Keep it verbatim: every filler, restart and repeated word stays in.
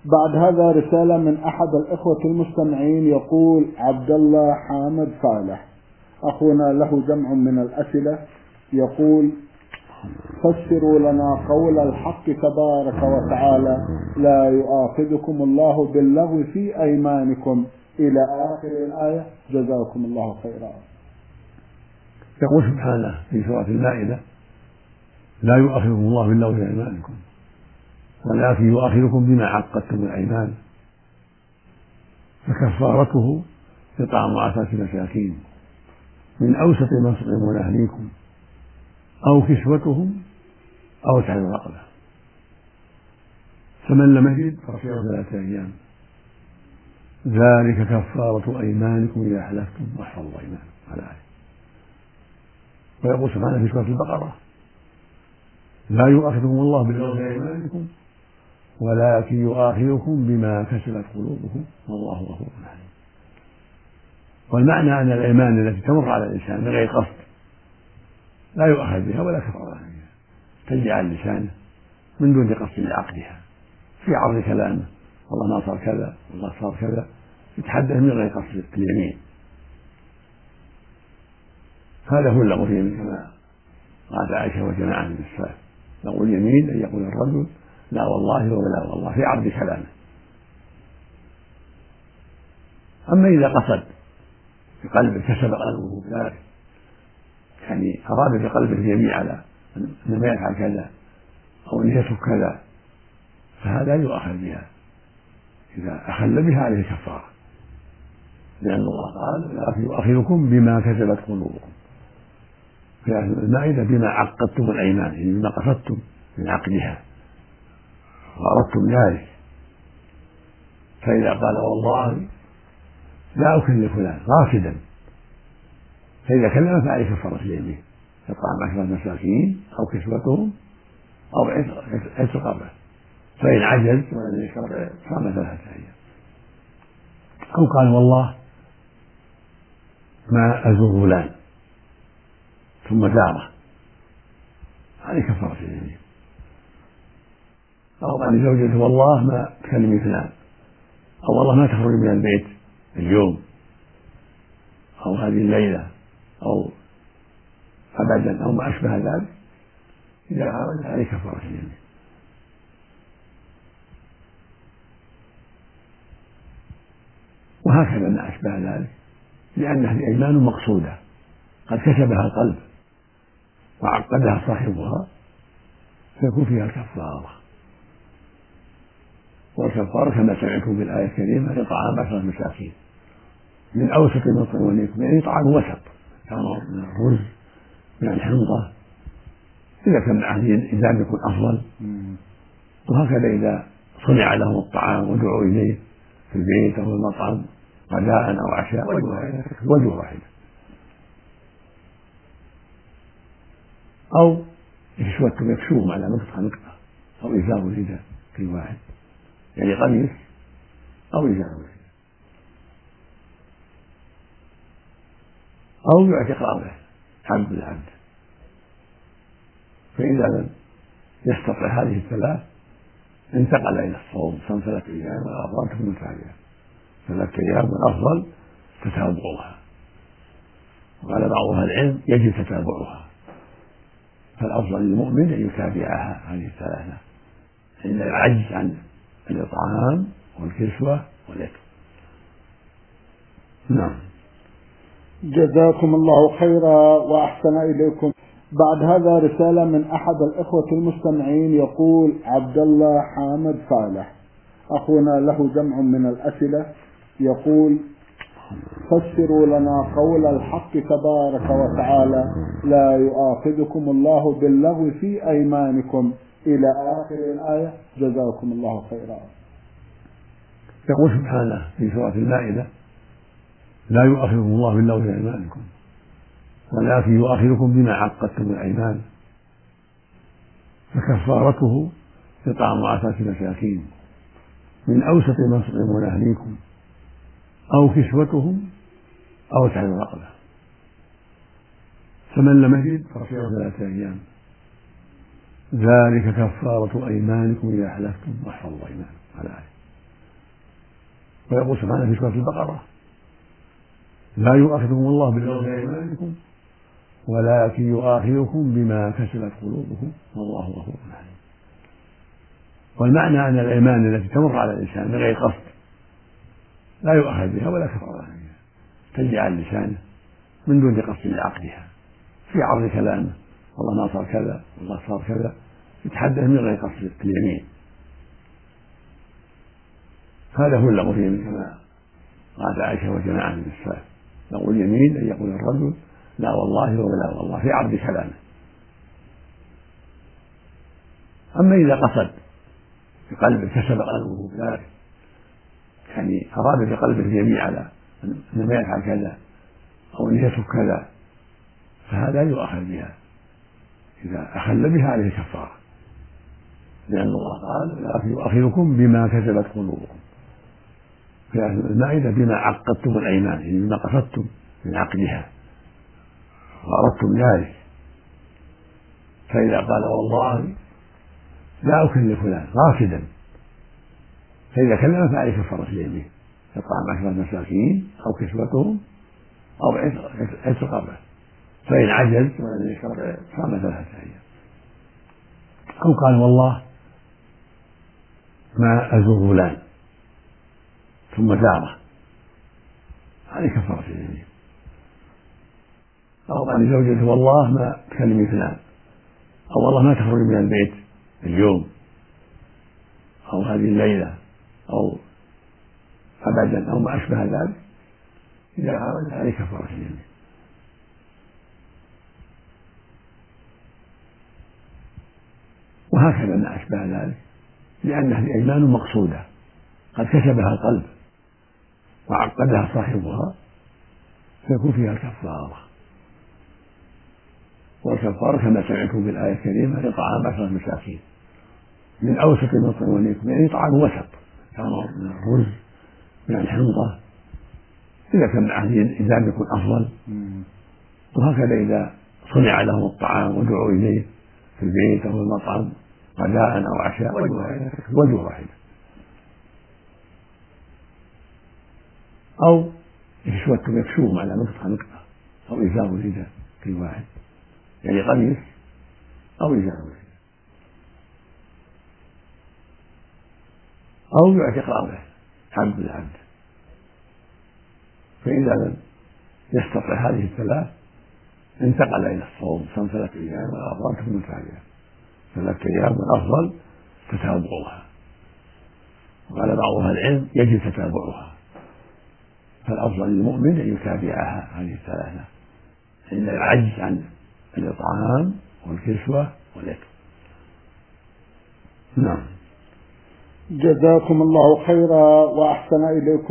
بعد هذا رسالة من أحد الإخوة المستمعين يقول: عبد الله حامد صالح، أخونا له جمع من الأسئلة، يقول: فسروا لنا قول الحق تبارك وتعالى: لا يؤاخذكم الله باللغو في أيمانكم إلى آخر الآية، جزاكم الله خيرا. يقول سبحانه في سورة المائدة: لا يؤاخذكم الله باللغو في أيمانكم ولكن يؤاخذكم بما عقدتم الأيمان، فكفارته إطعام عشرة مساكين من أوسط ما تطعمون أهليكم أو كسوتهم أو تحرير رقبة، فمن لم يجد فصيام ثلاثة أيام، ذلك كفارة أيمانكم إذا حلفتم واحفظوا أيمانكم على آية. ويقول سبحانه في سورة البقرة: لا يؤاخذكم الله باللغو في أيمانكم ولكن يؤاخذكم بما كسبت قلوبكم والله غفور حليم. والمعنى أن الأيمان التي تمر على الإنسان بغير قصد لا يؤاخذ بها ولا كفارة بها، تجري على لسانه من دون قصد لعقدها، في عرض كلامه: والله ما صار كذا، والله صار كذا، يتحدث من غير قصد اليمين. هذا هو اللغو في اليمين كما قالت عائشة وجماعة من السلف: لغو اليمين أن يقول الرجل لا والله ولا والله في عرض كلامه. أما إذا قصد بقلبه كسب قلبه ذلك، يعني أراد بقلبه اليمين على أنه يفعل كذا أو أن يترك كذا، فهذا يؤاخذ بها، إذا أخل بها عليه كفارة، لأن الله قال: لا يؤاخذكم بما كسبت قلوبكم في المائدة بما عقدتم الأيمان، يعني بما قصدتم من عقدها وأردتم ذلك. فإذا قال والله لا أكل فلان راشدا، فإذا كلم فعليه كفارة اليمين: إطعام عشرة مساكين أو كسوتهم أو عتق رقبة، فإن عجز ولم يشرع صام ثلاثة أيام. أو قال والله ما أزور فلان ثم زاره، عليه كفارة اليمين. أو قال لزوجته والله ما تكلمي فلان، أو والله ما تخرجي من البيت اليوم أو هذه الليلة أو أبدا أو ما أشبه ذلك، إذا خرج عليه كفارة اليمين. وهكذا ما أشبه ذلك، لأنها أيمان مقصودة قد كسبها القلب وعقدها صاحبها، فيكون فيها الكفارة. والكفارة كما سمعتم بالآية الكريمة: إطعام عشرة مساكين من أوسط ما تطعمونكم، يعني طعام وسط، تمر من الرز من الحنطة، إذا كان معه إنسان يكون أفضل. وهكذا إذا صنع لهم الطعام ودعوا إليه في البيت أو المطعم غداء أو عشاء، وجه واحد. أو كسوتهم يكسوهم على نقطة نقطة، أو إزار ورداء كل واحد، يعني قميص أو إزار ورداء، أو يعتق رقبة عبد العبد. فإذا لم يستطع هذه الثلاث انتقل إلى الصوم، صوم ثلاثة أيام، والأفضل تكون ثلاثة ثلاثة أيام، والأفضل تتابعها. وقال بعض أهل العلم يجب تتابعها، فالأفضل للمؤمن أن يتابعها هذه الثلاثة عند العجز عن الإطعام والكسوة والعتق. نعم. جزاكم الله خيرا وأحسن إليكم. بعد هذا رسالة من أحد الإخوة المستمعين يقول: عبد الله حامد صالح، أخونا له جمع من الأسئلة، يقول: فسروا لنا قول الحق تبارك وتعالى: لا يؤاخذكم الله باللغو في أيمانكم إلى آخر الآية، جزاكم الله خيرا. يقول سبحانه في سورة المائدة: لا يؤاخذكم الله باللغو في أيمانكم ولكن يؤاخذكم بما عقدتم الأيمان، فكفارته إطعام عشرة مساكين من أوسط ما تطعمون أهليكم أو كسوتهم أو تحرير رقبة، فمن لم يجد فصيام ثلاثة أيام، ذلك كفارة أيمانكم إذا حلفتم واحفظوا أيمانكم على آية. ويقول سبحانه في سورة البقرة: لا يؤاخذكم الله باللغو في أيمانكم ولكن يؤاخذكم بما كسبت قلوبكم والله غفور حليم. والمعنى أن الأيمان التي تمر على الإنسان بغير قصد لا يؤاخذ بها ولا كفارة بها، تجري على لسانه من دون قصد لعقدها في عرض كلامه: والله ما صار كذا، والله صار كذا، يتحدث من غير قصد اليمين. هذا هو اللغو في اليمين كما قالت عائشة وجماعة من السلف: لغو اليمين أن يقول الرجل لا والله ولا والله في عرض كلامه. أما إذا قصد بقلبه كسب قلبه ذلك، يعني أراد في قلبه اليمين على أنه يفعل كذا أو نيته كذا، فهذا يؤاخذ بها. إذا أخل بها عليه كفارة، لأن الله قال: لا يؤاخذكم بما كسبت قلوبكم في المائدة بما عقدتم الأيمان، يعني بما قصدتم من عقدها وأردتم ذلك. فإذا قال والله لا أكلف فلان قاصدا، فإذا كلم فعليه كفارة اليمين: إطعام عشرة مساكين أو كسوتهم أو عتق رقبة، فإن عجز ولم يستطع صام ثلاثة أيام. أو قال والله ما أزور فلان ثم زاره، عليه كفارة اليمين. أو قال لزوجته والله ما تكلمي فلان، أو والله ما تخرج من البيت اليوم أو هذه الليلة أو أبدا أو ما أشبه ذلك، إذا أراد عليه كفارة اليمين. وهكذا ما أشبه ذلك، لأن هذه أيمان مقصودة قد كسبها القلب وعقدها صاحبها، فيكون فيها الكفارة. والكفارة كما سمعتم بالآية الكريمة: إطعام عشرة مساكين من أوسط ما تطعمونكم، يعني إطعام وسط، تمر من الرز من الحنطة، إذا كان معه إنسان يكون أفضل. وهكذا إذا صنع لهم الطعام ودعوا إليه في البيت أو المطعم غداء أو عشاء، وجه واحد. أو كسوتهم يكسوهم على نقطة نقطة، أو إزار الرداء كل واحد، يعني قميص أو إزار الرداء، أو يعتق رقبة عبد العبد. فإذا لم يستطع هذه الثلاث انتقل إلى الصوم، صام ثلاثة أيام والأفضل تكون ثانية ثلاثة أيام، والأفضل تتابعها. وقال بعض أهل العلم يجب تتابعها، فالأفضل للمؤمن أن يتابعها هذه الثلاثة عند العجز عن الإطعام والكسوة والعتق. نعم. جزاكم الله خيرا وأحسن إليكم.